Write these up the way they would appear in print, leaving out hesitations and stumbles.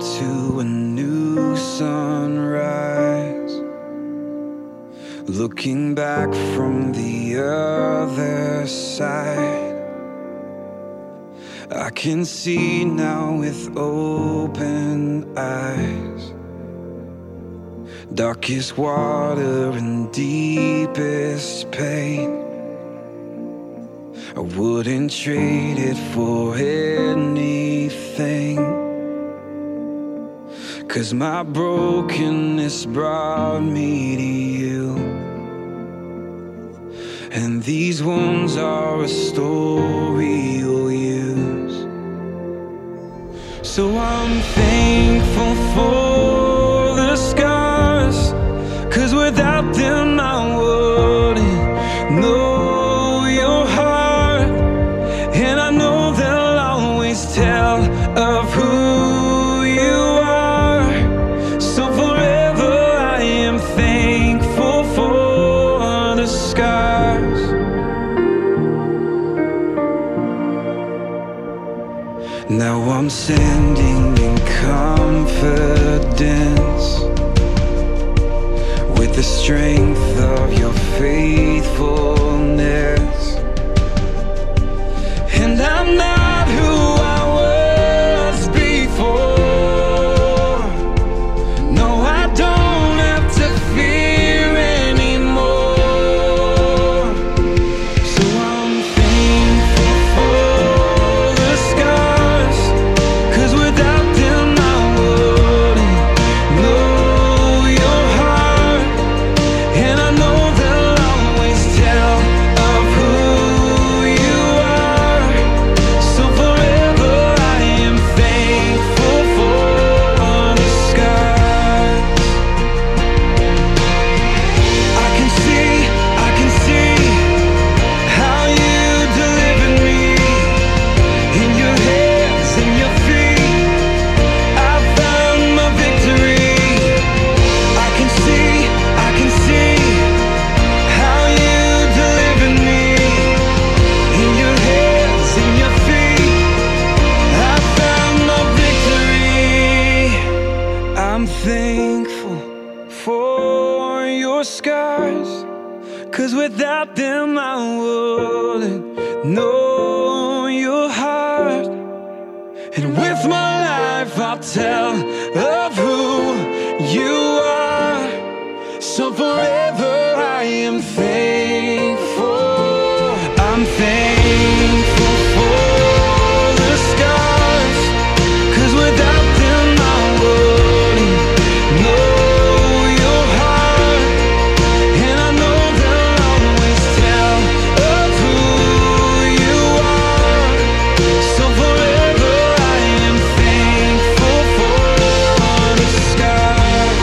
to a new sunrise, looking back from the other side. I can see now with open eyes, darkest water and deepest pain. I wouldn't trade it for anything, 'cause my brokenness brought me to you, and these wounds are a story you'll use. So I'm thankful for the scars, 'cause without them I wouldn't know your heart. And I know they'll always tell of who you are. So forever I am thankful for the scars. Now I'm standing in confidence, with the strength of your faithfulness. And I'm not who I was before. No, I don't have to fear anymore. So I'm thankful for the scars, 'cause without them I wouldn't know your heart. And I know they'll always tell of who you are. So forever I am thankful for the scars. I can see how you delivered me. In your hands, in your feet, I found my victory. I can see how you delivered me. In your hands, in your feet, I found my victory. I'm thankful for your scars, 'cause without them I wouldn't know your heart. And with my life I'll tell of who you are. So forever I am thankful. I'm thankful for the scars, 'cause without them I wouldn't know your heart. And I know they'll always tell of who you are. So forever I am thankful for the scars.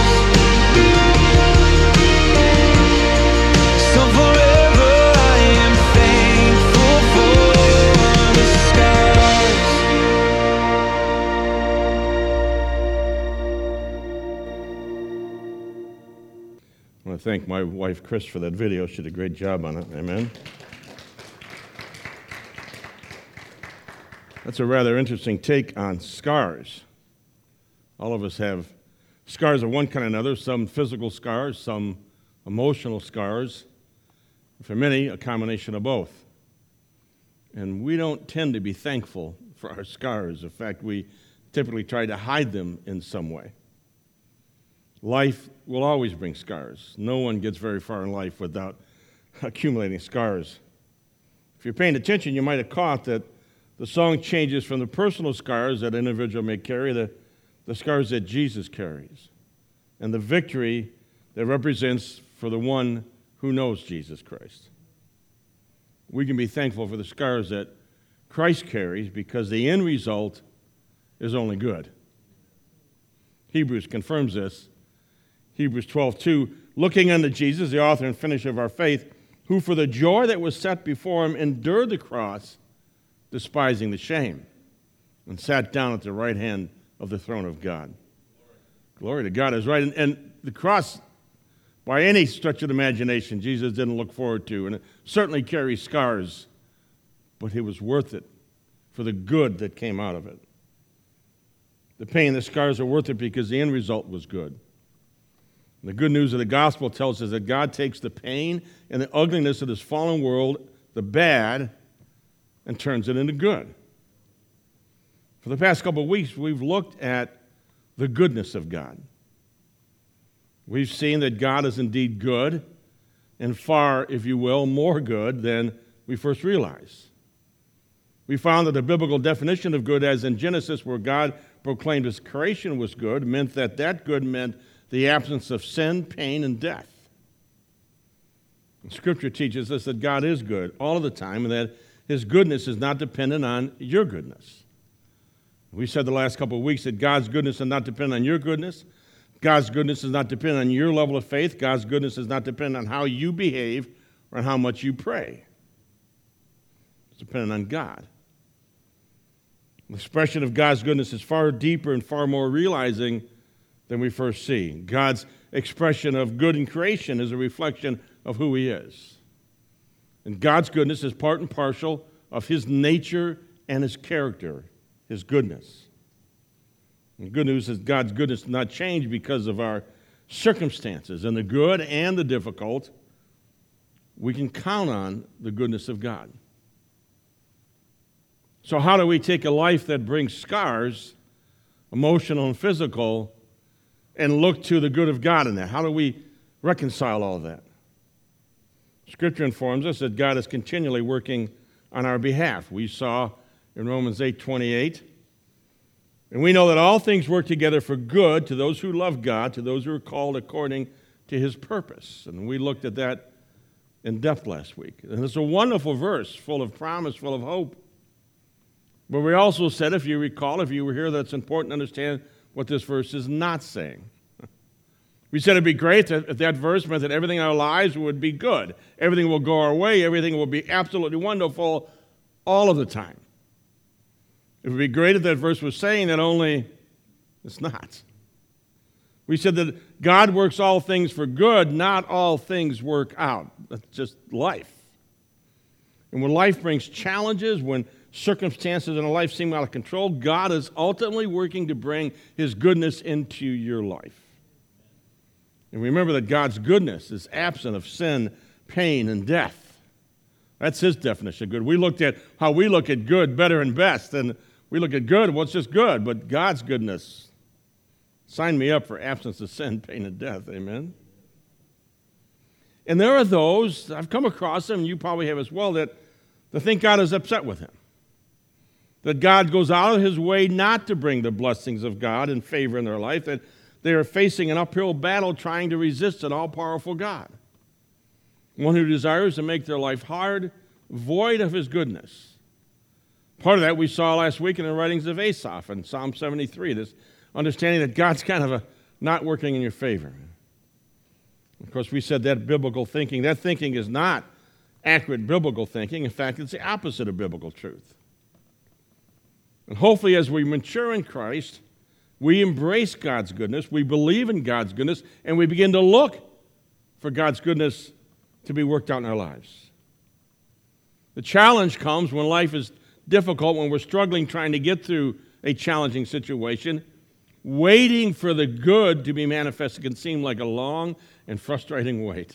So forever I am thankful for the scars. I want to thank my wife, Chris, for that video. She did a great job on it. Amen. That's a rather interesting take on scars. All of us have scars of one kind or another, some physical scars, some emotional scars. For many, a combination of both. And we don't tend to be thankful for our scars. In fact, we typically try to hide them in some way. Life will always bring scars. No one gets very far in life without accumulating scars. If you're paying attention, you might have caught that the song changes from the personal scars that an individual may carry, the scars that Jesus carries, and the victory that represents for the one who knows Jesus Christ. We can be thankful for the scars that Christ carries because the end result is only good. Hebrews confirms this. Hebrews 12:2, looking unto Jesus, the author and finisher of our faith, who for the joy that was set before him endured the cross, despising the shame, and sat down at the right hand of the throne of God. Glory to God is right. And the cross, by any stretch of the imagination, Jesus didn't look forward to, and it certainly carries scars, but it was worth it for the good that came out of it. The pain, the scars are worth it because the end result was good. And the good news of the gospel tells us that God takes the pain and the ugliness of this fallen world, the bad, and turns it into good. For the past couple of weeks, we've looked at the goodness of God. We've seen that God is indeed good, and far, if you will, more good than we first realized. We found that the biblical definition of good, as in Genesis, where God proclaimed his creation was good, meant that good meant the absence of sin, pain, and death. And Scripture teaches us that God is good all of the time, and that his goodness is not dependent on your goodness. We said the last couple of weeks that God's goodness is not dependent on your goodness. God's goodness is not dependent on your level of faith. God's goodness is not dependent on how you behave or on how much you pray. It's dependent on God. The expression of God's goodness is far deeper and far more realizing than we first see. God's expression of good in creation is a reflection of who he is. And God's goodness is part and parcel of his nature and his character, his goodness. The good news is God's goodness does not change because of our circumstances. In the good and the difficult, we can count on the goodness of God. So how do we take a life that brings scars, emotional and physical, and look to the good of God in that? How do we reconcile all of that? Scripture informs us that God is continually working on our behalf. We saw in Romans 8:28, and we know that all things work together for good to those who love God, to those who are called according to his purpose. And we looked at that in depth last week. And it's a wonderful verse, full of promise, full of hope. But we also said, if you recall, if you were here, that it's important to understand what this verse is not saying. We said it'd be great if that verse meant that everything in our lives would be good. Everything will go our way. Everything will be absolutely wonderful all of the time. It would be great if that verse was saying that, only it's not. We said that God works all things for good, not all things work out. That's just life. And when life brings challenges, when circumstances in our life seem out of control, God is ultimately working to bring his goodness into your life. And remember that God's goodness is absent of sin, pain, and death. That's his definition of good. We looked at how we look at good, better, and best, and we look at good, well, it's just good, but God's goodness, sign me up for absence of sin, pain, and death, amen? And there are those, I've come across them, and you probably have as well, that think God is upset with him. That God goes out of his way not to bring the blessings of God and favor in their life, that they are facing an uphill battle trying to resist an all-powerful God, one who desires to make their life hard, void of his goodness. Part of that we saw last week in the writings of Asaph in Psalm 73, this understanding that God's kind of not working in your favor. Of course, we said that biblical thinking, that thinking is not accurate biblical thinking. In fact, it's the opposite of biblical truth. And hopefully, as we mature in Christ, we embrace God's goodness, we believe in God's goodness, and we begin to look for God's goodness to be worked out in our lives. The challenge comes when life is difficult, when we're struggling trying to get through a challenging situation. Waiting for the good to be manifested can seem like a long and frustrating wait.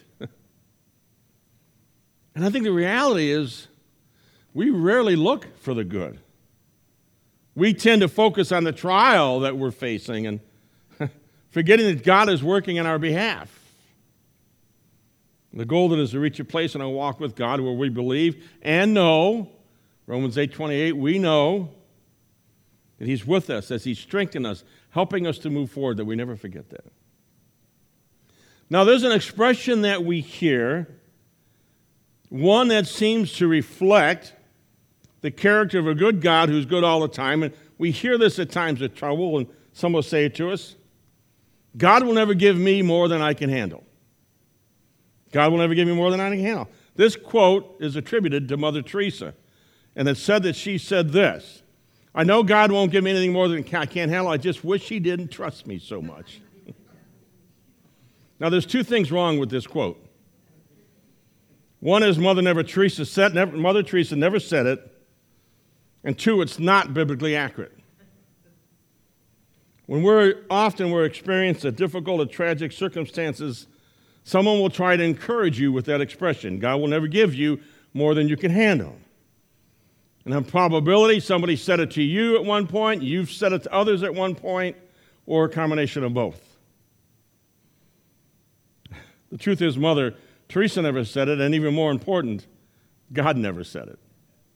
And I think the reality is we rarely look for the good. We tend to focus on the trial that we're facing and forgetting that God is working on our behalf. The goal then is to reach a place in our walk with God where we believe and know, Romans 8:28, we know that he's with us as he strengthens us, helping us to move forward, that we never forget that. Now, there's an expression that we hear, one that seems to reflect the character of a good God who's good all the time. And we hear this at times of trouble, and some will say it to us. God will never give me more than I can handle. God will never give me more than I can handle. This quote is attributed to Mother Teresa, and it said that she said this: I know God won't give me anything more than I can't handle. I just wish he didn't trust me so much. Now, there's two things wrong with this quote. One is Mother Teresa never said it. And two, it's not biblically accurate. When we're experiencing difficult or tragic circumstances, someone will try to encourage you with that expression. God will never give you more than you can handle. And in probability, somebody said it to you at one point, you've said it to others at one point, or a combination of both. The truth is, Mother Teresa never said it, and even more important, God never said it.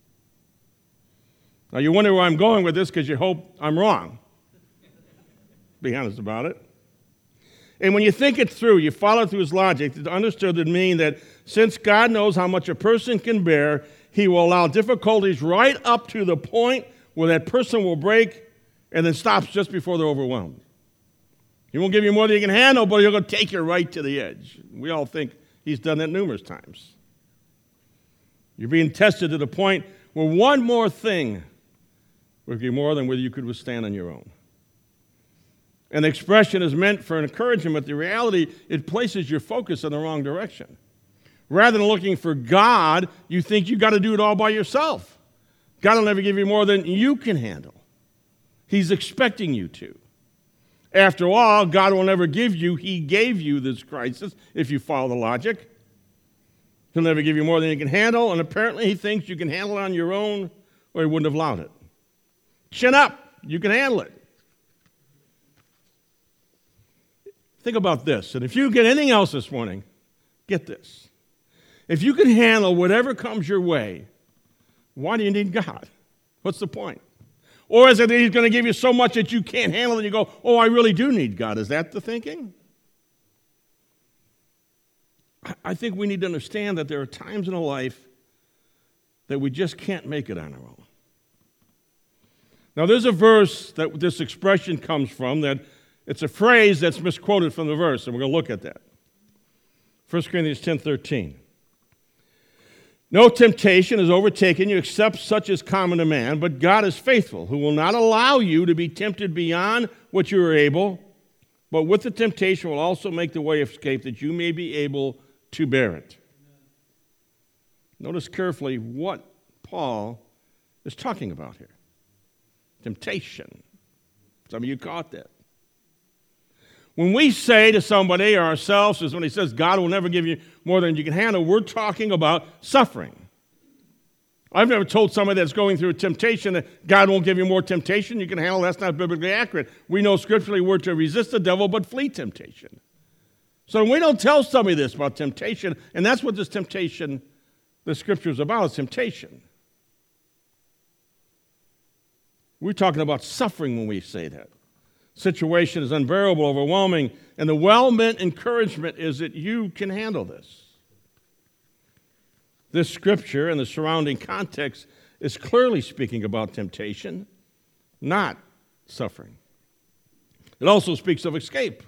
Now, you wonder where I'm going with this because you hope I'm wrong. Be honest about it. And when you think it through, you follow through his logic, it's understood to mean that since God knows how much a person can bear, he will allow difficulties right up to the point where that person will break and then stops just before they're overwhelmed. He won't give you more than you can handle, but he'll take you right to the edge. We all think he's done that numerous times. You're being tested to the point where one more thing would be more than whether you could withstand on your own. And the expression is meant for an encouragement. The reality, it places your focus in the wrong direction. Rather than looking for God, you think you got to do it all by yourself. God will never give you more than you can handle. He's expecting you to. After all, God will never give you, he gave you this crisis, if you follow the logic. He'll never give you more than you can handle, and apparently he thinks you can handle it on your own, or he wouldn't have allowed it. Chin up, you can handle it. Think about this, and if you get anything else this morning, get this. If you can handle whatever comes your way, why do you need God? What's the point? Or is it that he's going to give you so much that you can't handle it and you go, oh, I really do need God? Is that the thinking? I think we need to understand that there are times in a life that we just can't make it on our own. Now, there's a verse that this expression comes from that it's a phrase that's misquoted from the verse, and we're going to look at that. 1 Corinthians 10:13. No temptation has overtaken you except such as common to man, but God is faithful, who will not allow you to be tempted beyond what you are able, but with the temptation will also make the way of escape that you may be able to bear it. Notice carefully what Paul is talking about here. Temptation. Some of you caught that. When we say to somebody or ourselves, as when he says God will never give you more than you can handle, we're talking about suffering. I've never told somebody that's going through a temptation that God won't give you more temptation you can handle. That's not biblically accurate. We know scripturally we're to resist the devil but flee temptation. So we don't tell somebody this about temptation, and that's what this temptation, the scripture is about, is temptation. We're talking about suffering when we say that. Situation is unbearable, overwhelming, and the well-meant encouragement is that you can handle this. This scripture and the surrounding context is clearly speaking about temptation, not suffering. It also speaks of escape.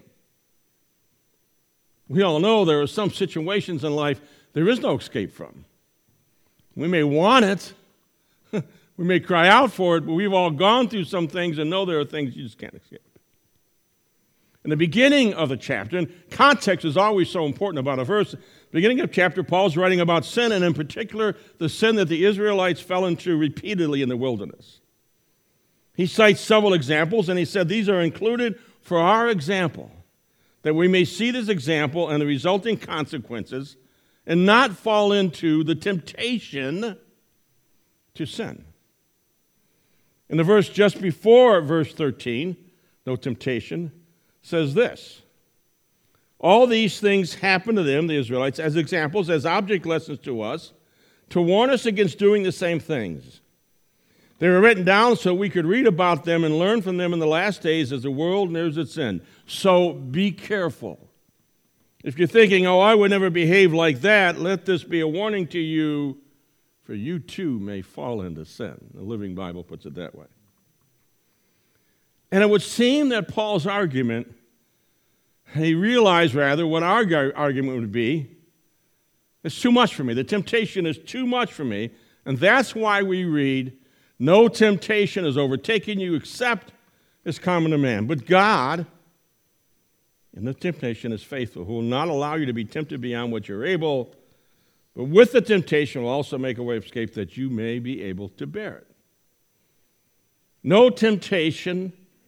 We all know there are some situations in life there is no escape from. We may want it, we may cry out for it, but we've all gone through some things and know there are things you just can't escape. In the beginning of the chapter, and context is always so important about a verse, beginning of chapter, Paul's writing about sin, and in particular, the sin that the Israelites fell into repeatedly in the wilderness. He cites several examples, and he said these are included for our example, that we may see this example and the resulting consequences and not fall into the temptation to sin. In the verse just before verse 13, no temptation, says this: all these things happened to them, the Israelites, as examples, as object lessons to us, to warn us against doing the same things. They were written down so we could read about them and learn from them in the last days as the world nears its end. So be careful. If you're thinking, oh, I would never behave like that, let this be a warning to you, for you too may fall into sin. The Living Bible puts it that way. And it would seem that Paul's argument, he realized rather what our argument would be, it's too much for me. The temptation is too much for me. And that's why we read, no temptation has overtaken you except is common to man. But God, in the temptation, is faithful, who will not allow you to be tempted beyond what you're able, but with the temptation will also make a way of escape that you may be able to bear it. No temptation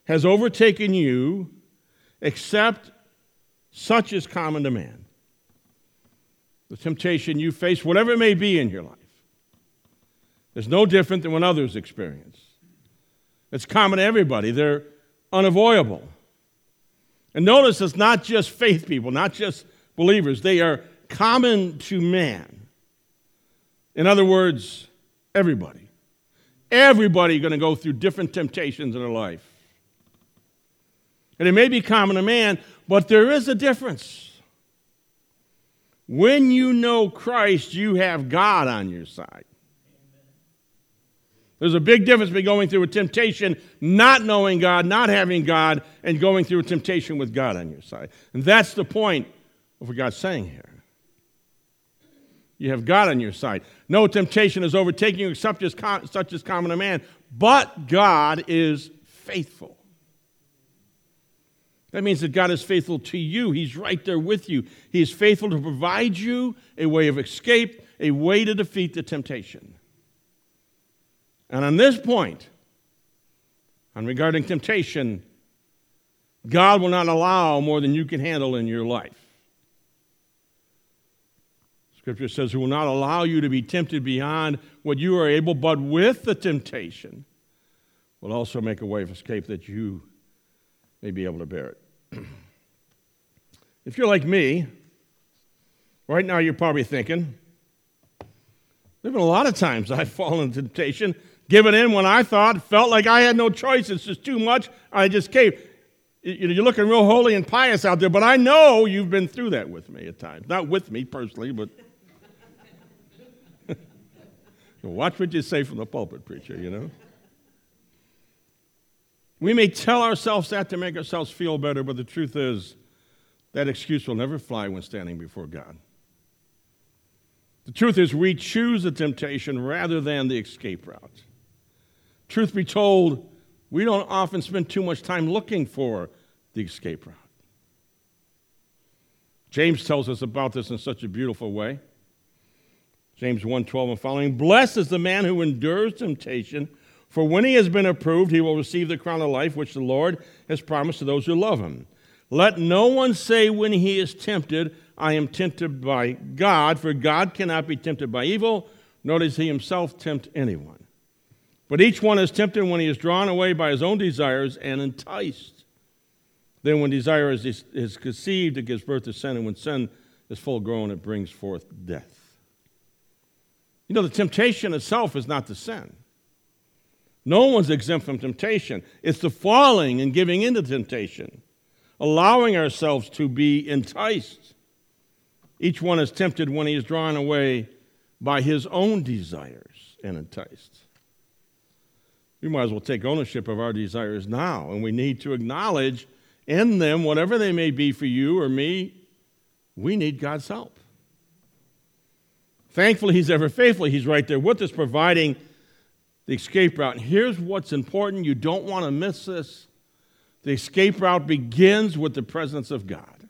has overtaken you except such is common to man. The temptation you face, whatever it may be in your life, is no different than what others experience. It's common to everybody. They're unavoidable. And notice it's not just faith people, not just believers. They are common to man. In other words, everybody. Everybody going to go through different temptations in their life. And it may be common to man, but there is a difference. When you know Christ, you have God on your side. There's a big difference between going through a temptation, not knowing God, not having God, and going through a temptation with God on your side. And that's the point of what God's saying here. You have God on your side. No temptation is overtaking you except such as common to man, but God is faithful. That means that God is faithful to you. He's right there with you. He is faithful to provide you a way of escape, a way to defeat the temptation. And on this point, on regarding temptation, God will not allow more than you can handle in your life. Scripture says he will not allow you to be tempted beyond what you are able, but with the temptation will also make a way of escape that you may be able to bear it. If you're like me, right now you're probably thinking, there have been a lot of times I've fallen into temptation, given in when I felt like I had no choice. It's just too much. I just caved. You're looking real holy and pious out there, but I know you've been through that with me at times. Not with me personally, but watch what you say from the pulpit, preacher, you know. We may tell ourselves that to make ourselves feel better, but the truth is that excuse will never fly when standing before God. The truth is we choose the temptation rather than the escape route. Truth be told, we don't often spend too much time looking for the escape route. James tells us about this in such a beautiful way. James 1:12 and following, "Blessed is the man who endures temptation, for when he has been approved, he will receive the crown of life which the Lord has promised to those who love him. Let no one say when he is tempted, I am tempted by God, for God cannot be tempted by evil, nor does he himself tempt anyone. But each one is tempted when he is drawn away by his own desires and enticed. Then when desire is conceived, it gives birth to sin, and when sin is full grown, it brings forth death." You know, the temptation itself is not the sin. No one's exempt from temptation. It's the falling and giving into temptation, allowing ourselves to be enticed. Each one is tempted when he is drawn away by his own desires and enticed. We might as well take ownership of our desires now, and we need to acknowledge in them, whatever they may be for you or me, we need God's help. Thankfully, he's ever faithful. He's right there with us, providing the escape route. And here's what's important. You don't want to miss this. The escape route begins with the presence of God.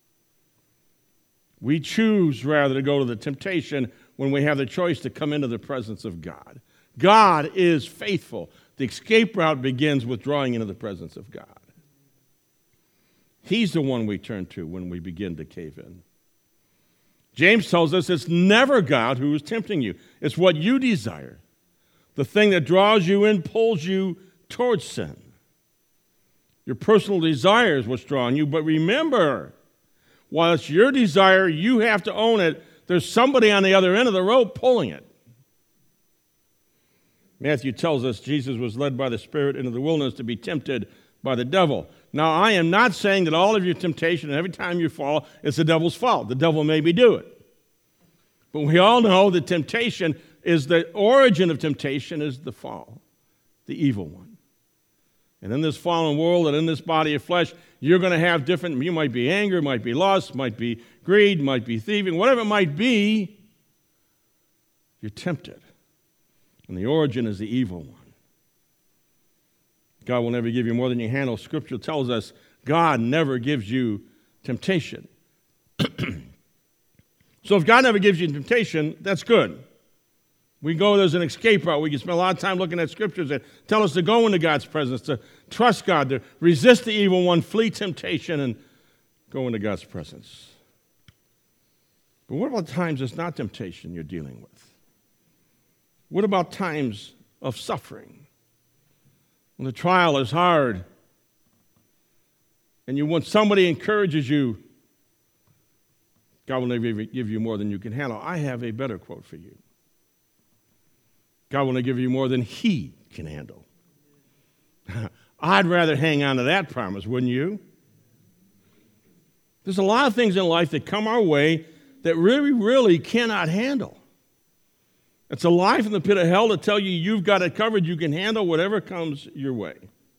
We choose rather to go to the temptation when we have the choice to come into the presence of God. God is faithful. The escape route begins with drawing into the presence of God. He's the one we turn to when we begin to cave in. James tells us it's never God who is tempting you. It's what you desire. The thing that draws you in pulls you towards sin. Your personal desire is what's drawing you, but remember, while it's your desire, you have to own it. There's somebody on the other end of the rope pulling it. Matthew tells us Jesus was led by the Spirit into the wilderness to be tempted by the devil. Now, I am not saying that all of your temptation and every time you fall, it's the devil's fault. The devil maybe do it. But we all know that temptation is the origin of temptation is the fall, the evil one. And in this fallen world and in this body of flesh, you're going to have different, you might be anger, might be lust, might be greed, might be thieving, whatever it might be, you're tempted. And the origin is the evil one. God will never give you more than you handle. Scripture tells us God never gives you temptation. So if God never gives you temptation, that's good. We go, there's an escape route. We can spend a lot of time looking at scriptures that tell us to go into God's presence, to trust God, to resist the evil one, flee temptation, and go into God's presence. But what about times it's not temptation you're dealing with? What about times of suffering? When the trial is hard and when somebody encourages you, God will never give you more than you can handle. I have a better quote for you. God will not give you more than He can handle. I'd rather hang on to that promise, wouldn't you? There's a lot of things in life that come our way that really, really cannot handle. It's a lie from the pit of hell to tell you you've got it covered, you can handle whatever comes your way.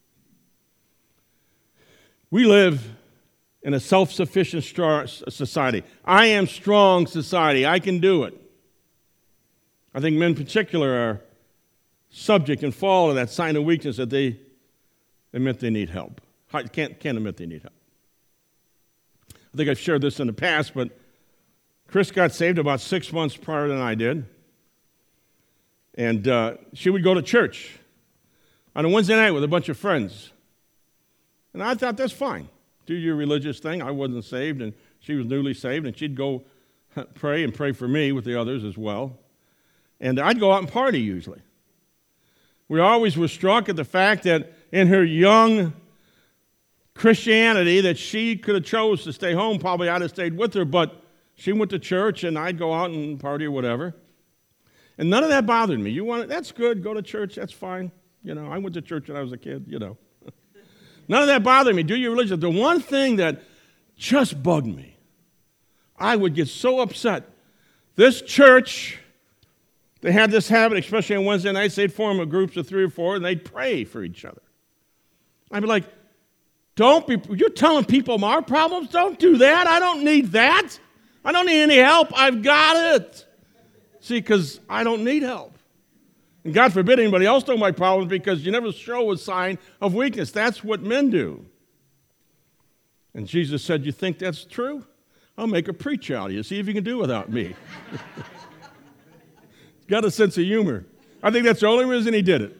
We live in a self-sufficient society. I am strong society. I can do it. I think men in particular are subject and fall to that sign of weakness that they admit they need help. Can't admit they need help. I think I've shared this in the past, but Chris got saved about 6 months prior than I did. And she would go to church on a Wednesday night with a bunch of friends. And I thought, that's fine. Do your religious thing. I wasn't saved, and she was newly saved, and she'd go pray and pray for me with the others as well. And I'd go out and party usually. We always were struck at the fact that in her young Christianity that she could have chose to stay home. Probably I'd have stayed with her, but she went to church, and I'd go out and party or whatever. And none of that bothered me. That's good, go to church, that's fine. I went to church when I was a kid, None of that bothered me. Do your religion. The one thing that just bugged me, I would get so upset. This church, they had this habit, especially on Wednesday nights, they'd form groups of 3 or 4, and they'd pray for each other. I'd be like, you're telling people our problems? Don't do that. I don't need that. I don't need any help. I've got it. See, because I don't need help. And God forbid anybody else know my problems, because you never show a sign of weakness. That's what men do. And Jesus said, you think that's true? I'll make a preach out of you. See if you can do without me. He's got a sense of humor. I think that's the only reason he did it.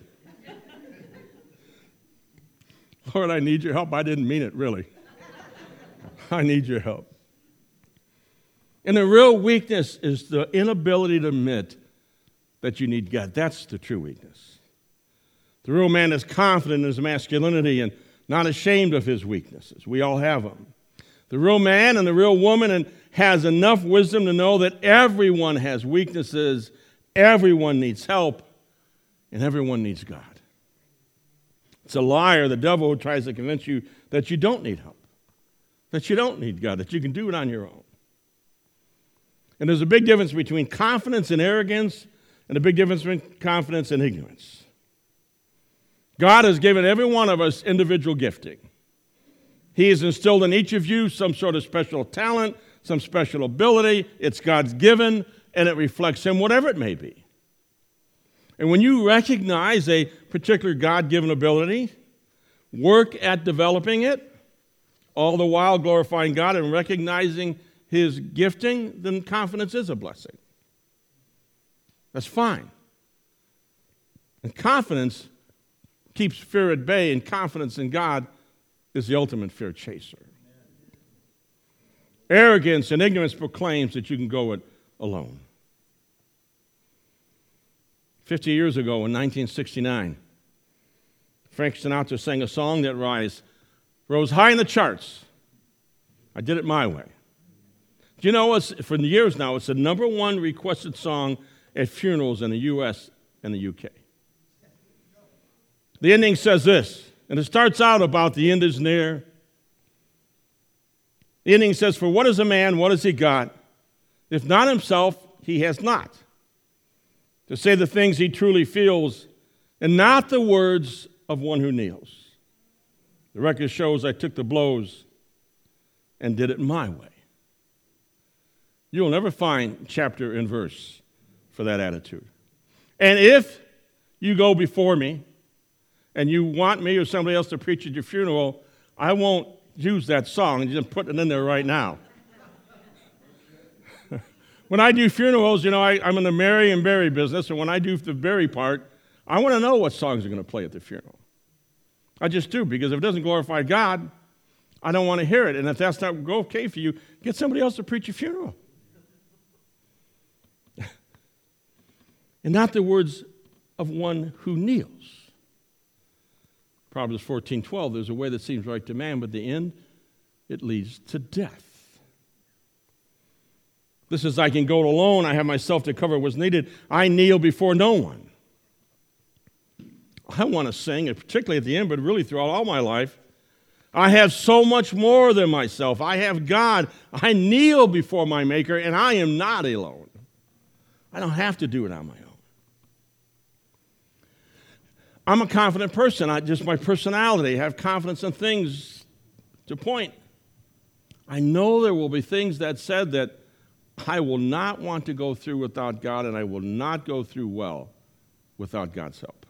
Lord, I need your help. I didn't mean it, really. I need your help. And the real weakness is the inability to admit that you need God. That's the true weakness. The real man is confident in his masculinity and not ashamed of his weaknesses. We all have them. The real man and the real woman has enough wisdom to know that everyone has weaknesses, everyone needs help, and everyone needs God. It's a liar, the devil, who tries to convince you that you don't need help, that you don't need God, that you can do it on your own. And there's a big difference between confidence and arrogance, and a big difference between confidence and ignorance. God has given every one of us individual gifting. He has instilled in each of you some sort of special talent, some special ability. It's God's given, and it reflects Him, whatever it may be. And when you recognize a particular God-given ability, work at developing it, all the while glorifying God and recognizing His gifting, then confidence is a blessing. That's fine. And confidence keeps fear at bay, and confidence in God is the ultimate fear chaser. Arrogance and ignorance proclaims that you can go it alone. 50 years ago, in 1969, Frank Sinatra sang a song that rose high in the charts. I did it my way. Do you know, for years now, it's the number 1 requested song at funerals in the U.S. and the U.K. The ending says this, and it starts out about the end is near. The ending says, for what is a man, what has he got? If not himself, he has not. To say the things he truly feels, and not the words of one who kneels. The record shows I took the blows and did it my way. You'll never find chapter and verse for that attitude. And if you go before me and you want me or somebody else to preach at your funeral, I won't use that song and just put it in there right now. When I do funerals, I'm in the marry and bury business, and when I do the bury part, I want to know what songs are going to play at the funeral. I just do, because if it doesn't glorify God, I don't want to hear it. And if that's not okay for you, get somebody else to preach your funeral. And not the words of one who kneels. Proverbs 14:12, there's a way that seems right to man, but the end, it leads to death. This is, I can go alone, I have myself to cover what's needed. I kneel before no one. I want to sing, and particularly at the end, but really throughout all my life, I have so much more than myself. I have God. I kneel before my Maker, and I am not alone. I don't have to do it on my own. I'm a confident person. Just my personality. I have confidence in things to point. I know there will be things that said that I will not want to go through without God, and I will not go through well without God's help.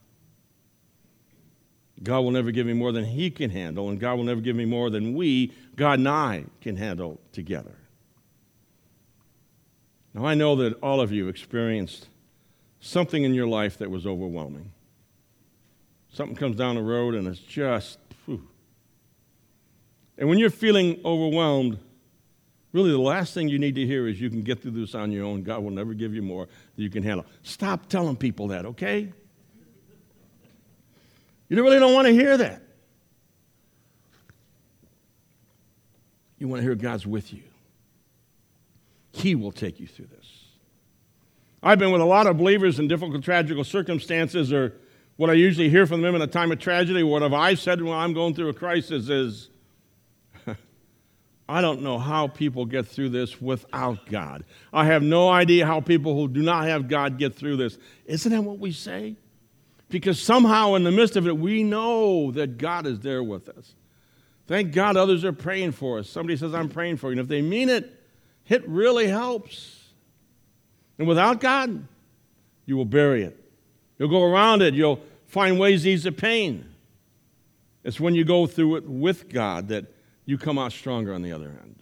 God will never give me more than He can handle, and God will never give me more than God and I, can handle together. Now, I know that all of you experienced something in your life that was overwhelming. Something comes down the road, and it's just, whew. And when you're feeling overwhelmed, really the last thing you need to hear is you can get through this on your own. God will never give you more than you can handle. Stop telling people that, okay? You really don't want to hear that. You want to hear God's with you. He will take you through this. I've been with a lot of believers in difficult, tragical circumstances, or what I usually hear from them in a time of tragedy. What have I said when I'm going through a crisis is, I don't know how people get through this without God. I have no idea how people who do not have God get through this. Isn't that what we say? Because somehow in the midst of it, we know that God is there with us. Thank God others are praying for us. Somebody says, I'm praying for you. And if they mean it, it really helps. And without God, you will bury it. You'll go around it. You'll find ways to ease the pain. It's when you go through it with God that you come out stronger on the other end.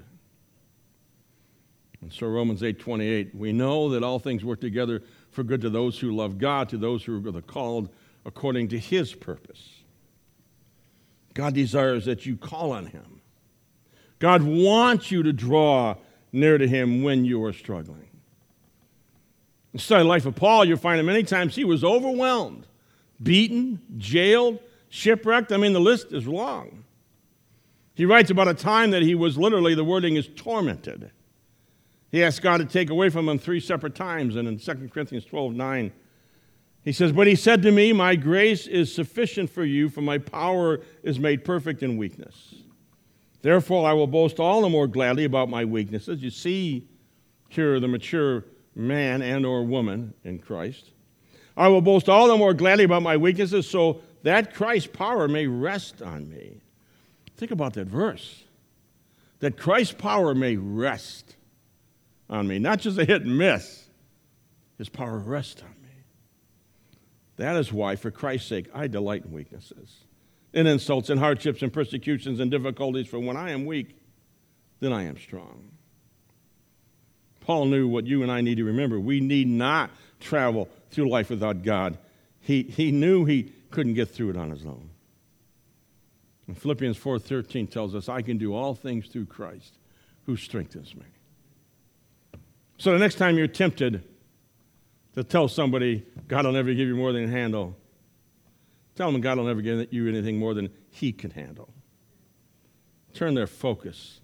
And so Romans 8:28, we know that all things work together for good to those who love God, to those who are called according to His purpose. God desires that you call on Him. God wants you to draw near to Him when you are struggling. In the study of the life of Paul, you'll find that many times he was overwhelmed, beaten, jailed, shipwrecked. I mean, the list is long. He writes about a time that he was literally, the wording is tormented. He asked God to take away from him 3 separate times, and in 2 Corinthians 12:9, he says, but He said to me, my grace is sufficient for you, for my power is made perfect in weakness. Therefore, I will boast all the more gladly about my weaknesses. You see here the mature man and or woman in Christ. I will boast all the more gladly about my weaknesses so that Christ's power may rest on me. Think about that verse. That Christ's power may rest on me. Not just a hit and miss. His power rests on me. That is why, for Christ's sake, I delight in weaknesses, in insults, in hardships, in persecutions, and difficulties. For when I am weak, then I am strong. Paul knew what you and I need to remember. We need not travel through life without God. He knew he couldn't get through it on his own. And Philippians 4:13 tells us, I can do all things through Christ who strengthens me. So the next time you're tempted to tell somebody, God will never give you more than you can handle, tell them God will never give you anything more than He can handle. Turn your focus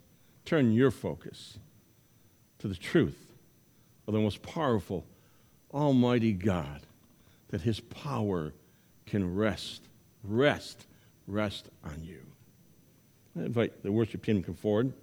to the truth of the most powerful, almighty God, that His power can rest on you. I invite the worship team to come forward.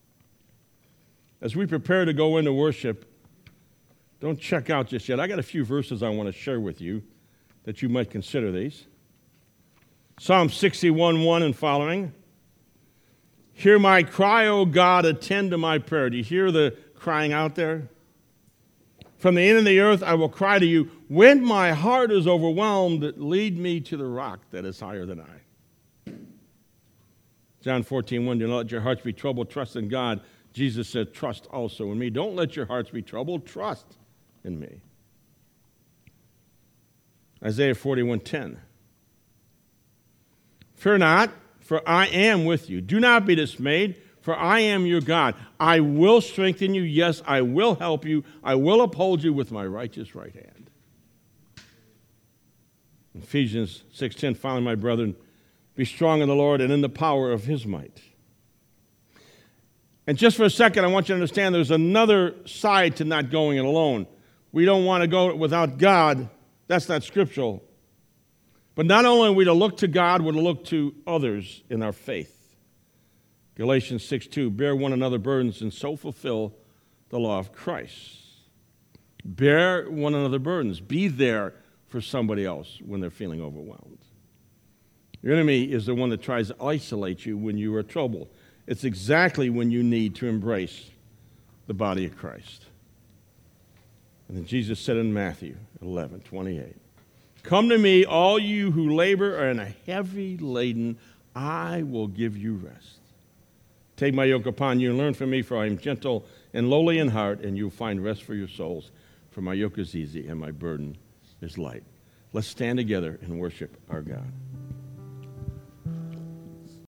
As we prepare to go into worship, don't check out just yet. I got a few verses I want to share with you that you might consider these. Psalm 61:1 and following. Hear my cry, O God, attend to my prayer. Do you hear the crying out there? From the end of the earth I will cry to you. When my heart is overwhelmed, lead me to the rock that is higher than I. John 14:1, do not let your hearts be troubled. Trust in God. Jesus said, trust also in me. Don't let your hearts be troubled. Trust in me. Isaiah 41:10. Fear not, for I am with you. Do not be dismayed, for I am your God. I will strengthen you. Yes, I will help you. I will uphold you with my righteous right hand. Ephesians 6:10, finally, my brethren, be strong in the Lord and in the power of his might. And just for a second, I want you to understand there's another side to not going it alone. We don't want to go without God. That's not scriptural. But not only are we to look to God, we're to look to others in our faith. Galatians 6:2, bear one another burdens and so fulfill the law of Christ. Bear one another burdens. Be there for somebody else when they're feeling overwhelmed. Your enemy is the one that tries to isolate you when you are troubled. It's exactly when you need to embrace the body of Christ. And then Jesus said in Matthew 11:28, come to me, all you who labor and are heavy laden, I will give you rest. Take my yoke upon you and learn from me, for I am gentle and lowly in heart, and you'll find rest for your souls. For my yoke is easy and my burden is light. Let's stand together and worship our God.